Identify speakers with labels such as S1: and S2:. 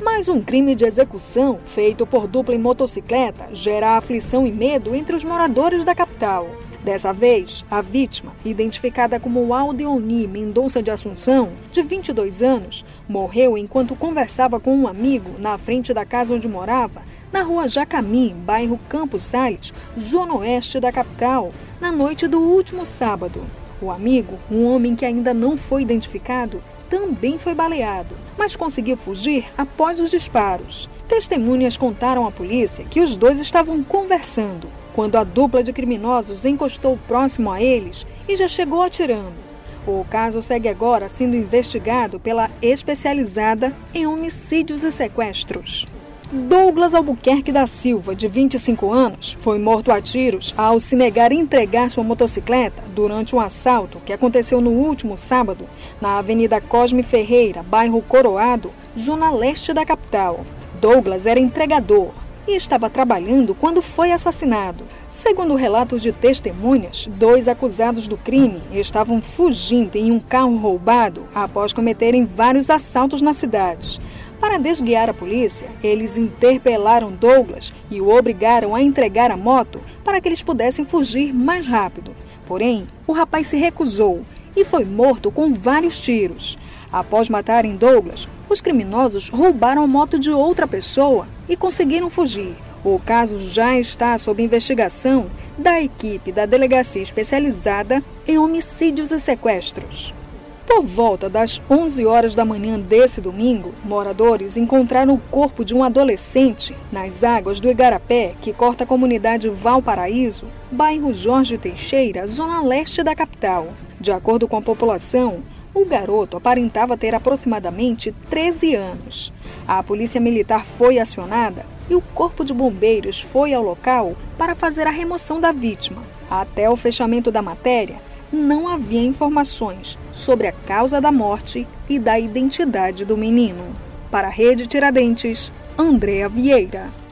S1: Mais um crime de execução feito por dupla em motocicleta gera aflição e medo entre os moradores da capital. Dessa vez, a vítima, identificada como Aldeoni Mendonça de Assunção, de 22 anos, morreu enquanto conversava com um amigo na frente da casa onde morava, na rua Jacamim, bairro Campos Sales, zona oeste da capital, na noite do último sábado. O amigo, um homem que ainda não foi identificado, também foi baleado, mas conseguiu fugir após os disparos. Testemunhas contaram à polícia que os dois estavam conversando quando a dupla de criminosos encostou próximo a eles e já chegou atirando. O caso segue agora sendo investigado pela especializada em homicídios e sequestros. Douglas Albuquerque da Silva, de 25 anos, foi morto a tiros ao se negar a entregar sua motocicleta durante um assalto que aconteceu no último sábado na Avenida Cosme Ferreira, bairro Coroado, zona leste da capital. Douglas era entregador e estava trabalhando quando foi assassinado. Segundo relatos de testemunhas, dois acusados do crime estavam fugindo em um carro roubado após cometerem vários assaltos na cidade. Para desguiar a polícia, eles interpelaram Douglas e o obrigaram a entregar a moto para que eles pudessem fugir mais rápido. Porém, o rapaz se recusou e foi morto com vários tiros. Após matarem Douglas, os criminosos roubaram a moto de outra pessoa e conseguiram fugir. O caso já está sob investigação da equipe da Delegacia Especializada em Homicídios e Sequestros. Por volta das 11 horas da manhã desse domingo, moradores encontraram o corpo de um adolescente nas águas do Igarapé, que corta a comunidade Valparaíso, bairro Jorge Teixeira, zona leste da capital. De acordo com a população, o garoto aparentava ter aproximadamente 13 anos. A polícia militar foi acionada e o corpo de bombeiros foi ao local para fazer a remoção da vítima. Até o fechamento da matéria, não havia informações sobre a causa da morte e da identidade do menino. Para a Rede Tiradentes, Andréa Vieira.